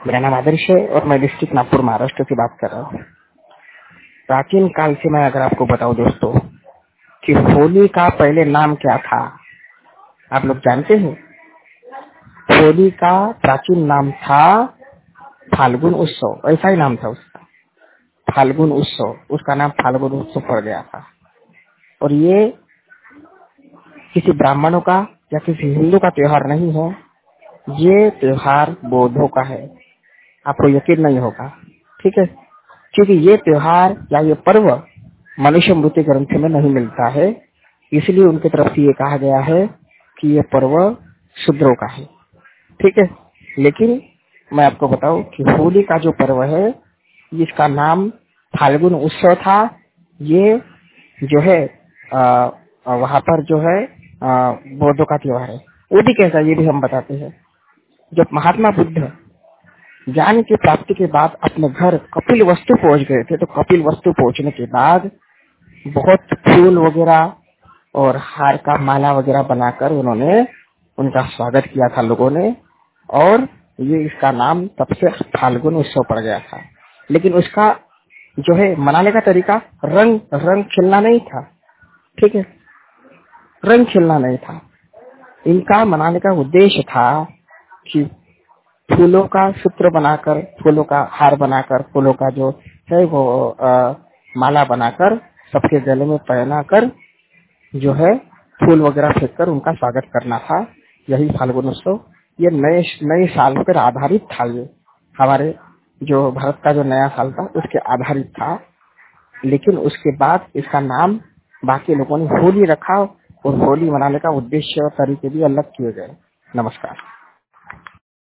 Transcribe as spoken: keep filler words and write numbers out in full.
मेरा नाम आदर्श है और मैं डिस्ट्रिक्ट नागपुर महाराष्ट्र से बात कर रहा हूँ। प्राचीन काल से मैं अगर आपको बताऊं दोस्तों कि होली का पहले नाम क्या था, आप लोग जानते हैं? होली का प्राचीन नाम था फाल्गुन उत्सव, ऐसा ही नाम था उसका, फाल्गुन उत्सव। उसका नाम फाल्गुन उत्सव पड़ गया था। और ये किसी ब्राह्मणों का या किसी हिंदू का त्योहार नहीं है, ये त्योहार बौद्धों का है। आपको यकीन नहीं होगा, ठीक है? क्योंकि ये त्योहार या ये पर्व मनुष्य मृत्यु ग्रंथ में नहीं मिलता है, इसलिए उनकी तरफ से ये कहा गया है कि ये पर्व शूद्रों का है, ठीक है? लेकिन मैं आपको बताऊं कि होली का जो पर्व है, इसका नाम फाल्गुन उत्सव था। ये जो है आ, वहाँ पर जो है आ, बौद्धों का त्योहार है। वो भी कैसा, ये भी हम बताते हैं। जब महात्मा बुद्ध ज्ञान की प्राप्ति के बाद अपने घर कपिल वस्तु पहुंच गए थे, तो कपिल वस्तु पहुंचने के बाद बहुत फूल वगैरह और हार का माला वगैरह बनाकर उन्होंने उनका स्वागत किया था लोगों ने, और ये इसका नाम तब से फाल्गुन उत्सव पड़ गया था। लेकिन उसका जो है मनाने का तरीका रंग रंग खिलना नहीं था, ठीक है? रंग खिलना नहीं था। इनका मनाने का उद्देश्य था कि फूलों का सूत्र बनाकर, फूलों का हार बनाकर, फूलों का जो है वो आ, माला बनाकर सबके गले में पहनाकर जो है फूल वगैरह फेंक कर उनका स्वागत करना था। यही फाल्गुन उत्सव ये नए नए साल पर आधारित था। ये हमारे जो भारत का जो नया साल था उसके आधारित था। लेकिन उसके बाद इसका नाम बाकी लोगों ने होली रखा और होली मनाने का उद्देश्य और तरीके भी अलग किए गए। नमस्कार।